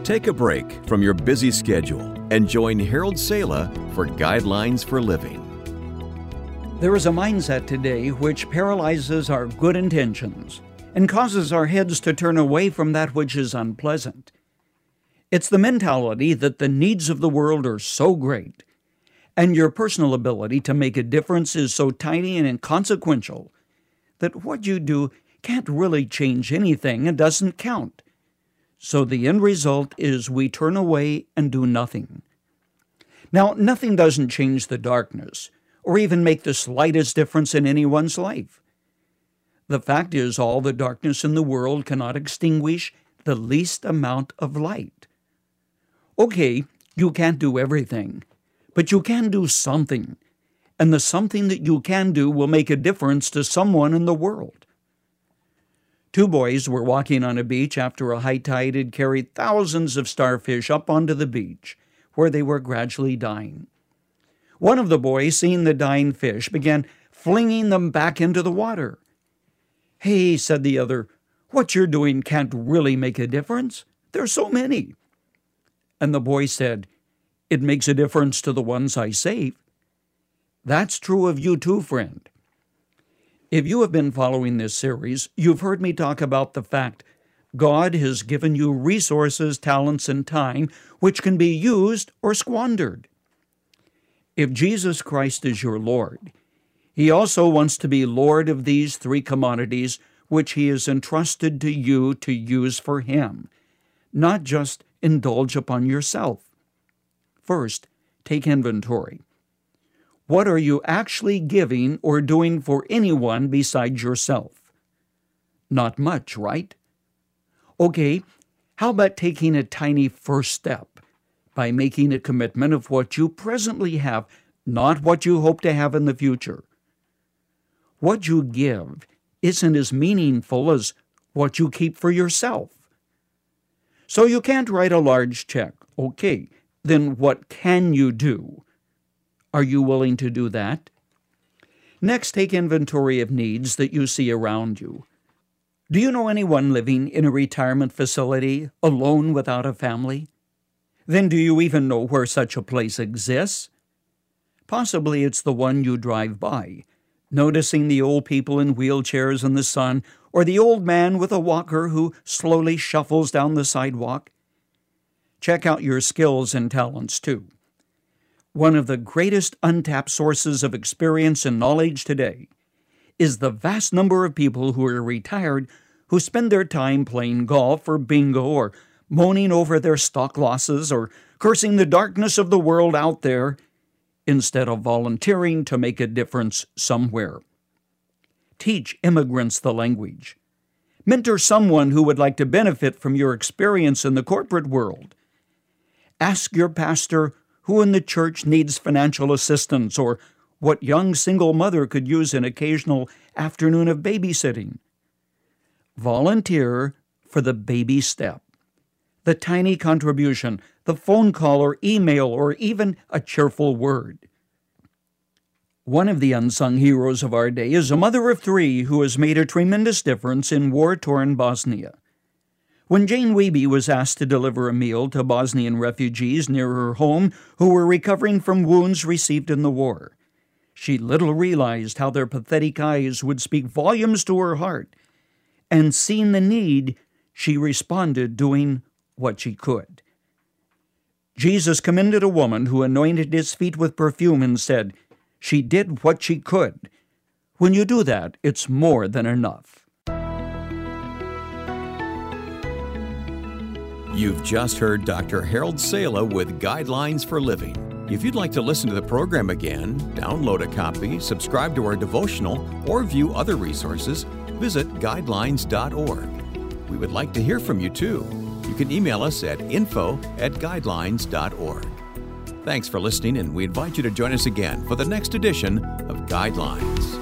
Take a break from your busy schedule and join Harold Sala for Guidelines for Living. There is a mindset today which paralyzes our good intentions and causes our heads to turn away from that which is unpleasant. It's the mentality that the needs of the world are so great, and your personal ability to make a difference is so tiny and inconsequential that what you do can't really change anything and doesn't count. So the end result is we turn away and do nothing. Now, nothing doesn't change the darkness or even make the slightest difference in anyone's life. The fact is, all the darkness in the world cannot extinguish the least amount of light. Okay, you can't do everything, but you can do something, and the something that you can do will make a difference to someone in the world. Two boys were walking on a beach after a high tide had carried thousands of starfish up onto the beach, where they were gradually dying. One of the boys, seeing the dying fish, began flinging them back into the water. "Hey," said the other, "what you're doing can't really make a difference. There's so many." And the boy said, "It makes a difference to the ones I save." That's true of you too, friend. If you have been following this series, you've heard me talk about the fact God has given you resources, talents, and time which can be used or squandered. If Jesus Christ is your Lord, He also wants to be Lord of these three commodities which He has entrusted to you to use for Him, not just indulge upon yourself. First, take inventory. What are you actually giving or doing for anyone besides yourself? Not much, right? Okay, how about taking a tiny first step by making a commitment of what you presently have, not what you hope to have in the future? What you give isn't as meaningful as what you keep for yourself. So you can't write a large check. Okay, then what can you do? Are you willing to do that? Next, take inventory of needs that you see around you. Do you know anyone living in a retirement facility alone without a family? Then do you even know where such a place exists? Possibly it's the one you drive by, noticing the old people in wheelchairs in the sun, or the old man with a walker who slowly shuffles down the sidewalk. Check out your skills and talents too. One of the greatest untapped sources of experience and knowledge today is the vast number of people who are retired who spend their time playing golf or bingo or moaning over their stock losses or cursing the darkness of the world out there instead of volunteering to make a difference somewhere. Teach immigrants the language. Mentor someone who would like to benefit from your experience in the corporate world. Ask your pastor who in the church needs financial assistance or what young single mother could use an occasional afternoon of babysitting. Volunteer for the baby step, the tiny contribution, the phone call or email, or even a cheerful word. One of the unsung heroes of our day is a mother of three who has made a tremendous difference in war-torn Bosnia. When Jane Wiebe was asked to deliver a meal to Bosnian refugees near her home who were recovering from wounds received in the war, she little realized how their pathetic eyes would speak volumes to her heart, and seeing the need, she responded doing what she could. Jesus commended a woman who anointed his feet with perfume and said, "She did what she could." When you do that, it's more than enough. You've just heard Dr. Harold Sala with Guidelines for Living. If you'd like to listen to the program again, download a copy, subscribe to our devotional, or view other resources, visit guidelines.org. We would like to hear from you too. You can email us at info@guidelines.org. Thanks for listening, and we invite you to join us again for the next edition of Guidelines.